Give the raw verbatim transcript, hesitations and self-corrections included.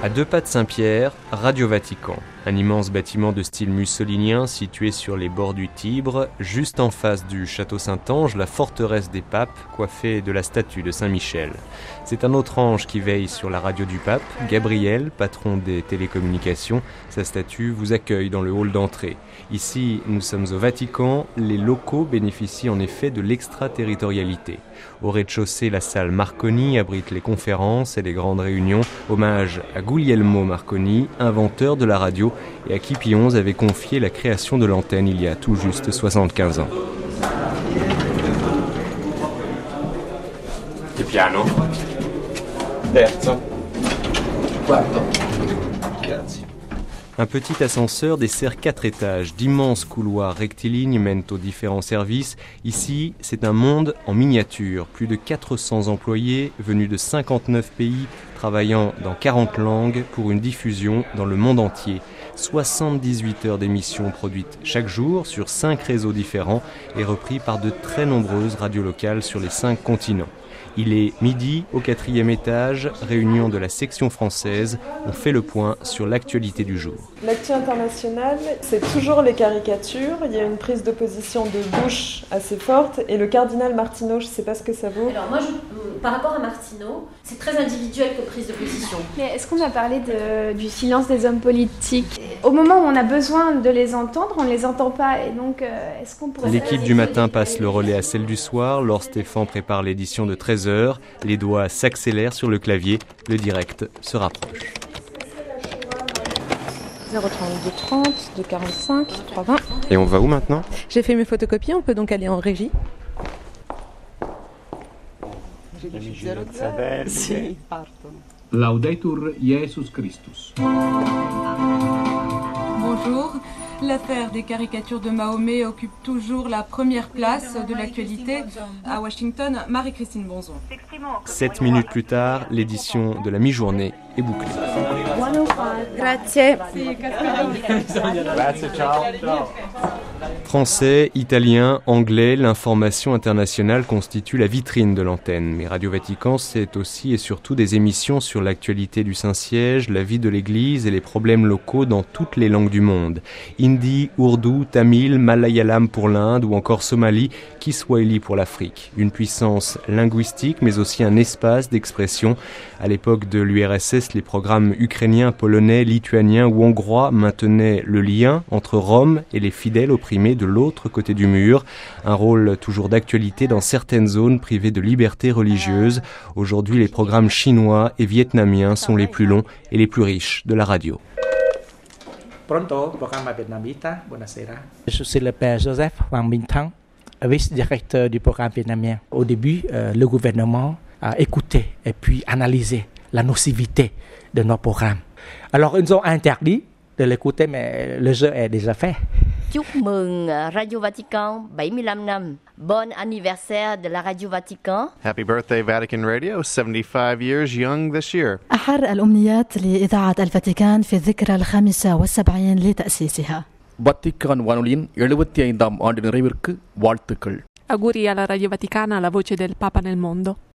À deux pas de Saint-Pierre, Radio Vatican, un immense bâtiment de style mussolinien situé sur les bords du Tibre, juste en face du château Saint-Ange, la forteresse des papes, coiffée de la statue de Saint-Michel. C'est un autre ange qui veille sur la radio du pape, Gabriel, patron des télécommunications. Sa statue vous accueille dans le hall d'entrée. Ici, nous sommes au Vatican, les locaux bénéficient en effet de l'extraterritorialité. Au rez-de-chaussée, la salle Marconi abrite les conférences et les grandes réunions. Hommage à Guglielmo Marconi, inventeur de la radio, et à qui Pie onze avait confié la création de l'antenne il y a tout juste soixante-quinze ans. Che piano? Terzo. Quarto. Grazie. Un petit ascenseur dessert quatre étages. D'immenses couloirs rectilignes mènent aux différents services. Ici, c'est un monde en miniature. Plus de quatre cents employés venus de cinquante-neuf pays, travaillant dans quarante langues pour une diffusion dans le monde entier. soixante-dix-huit heures d'émissions produites chaque jour sur cinq réseaux différents et repris par de très nombreuses radios locales sur les cinq continents. Il est midi au quatrième étage, réunion de la section française. On fait le point sur l'actualité du jour. L'actu internationale, c'est toujours les caricatures. Il y a une prise de position de Bush assez forte. Et le cardinal Martineau, je ne sais pas ce que ça vaut. Alors moi, je, par rapport à Martineau, c'est très individuel comme prise de position. Mais est-ce qu'on a parlé de, du silence des hommes politiques ? Au moment où on a besoin de les entendre, on ne les entend pas. Et donc, euh, est-ce qu'on pourrait... L'équipe du matin passe le relais à celle du soir. Laure Stéphane prépare l'édition de treize heures. Les doigts s'accélèrent sur le clavier. Le direct se rapproche. zéro trente-deux trente, deux quarante-cinq, trois vingt. Et on va où maintenant ? J'ai fait mes photocopies, on peut donc aller en régie. Laudetur Jesus Christus. Bonjour. L'affaire des caricatures de Mahomet occupe toujours la première place de l'actualité. À Washington, Marie-Christine Bonzon. Sept minutes plus tard, l'édition de la mi-journée est bouclée. Grazie. Français, italien, anglais, l'information internationale constitue la vitrine de l'antenne. Mais Radio Vatican, c'est aussi et surtout des émissions sur l'actualité du Saint-Siège, la vie de l'Église et les problèmes locaux dans toutes les langues du monde. Hindi, ourdou, tamil, malayalam pour l'Inde ou encore somali, kiswahili pour l'Afrique. Une puissance linguistique mais aussi un espace d'expression. À l'époque de l'U R S S, les programmes ukrainiens, polonais, lituaniens ou hongrois maintenaient le lien entre Rome et les fidèles opprimés de l'autre côté du mur. Un rôle toujours d'actualité dans certaines zones privées de liberté religieuse. Aujourd'hui, les programmes chinois et vietnamiens sont les plus longs et les plus riches de la radio. Pronto, programme vietnamita, buonasera. Je suis le père Joseph Hoàng Minh Thắng, vice-directeur du programme vietnamien. Au début, euh, le gouvernement a écouté et puis analysé la nocivité de nos programmes. Alors, ils ont interdit de l'écouter, mais le jeu est déjà fait. Chúc mừng Radio Vatican bảy mươi lăm năm. Bon anniversaire de la Radio Vatican. Happy birthday Vatican Radio, seventy-five years young this year. أحر الأمنيات لإذاعة الفاتيكان في الذكرى الخامسة والسبعين لتأسيسها. Vatican வானொலியின் எழுபத்தைந்தாம் ஆண்டு நிறைவிற்கு வாழ்த்துக்கள். Auguri alla Radio Vaticana, la voce del Papa nel mondo.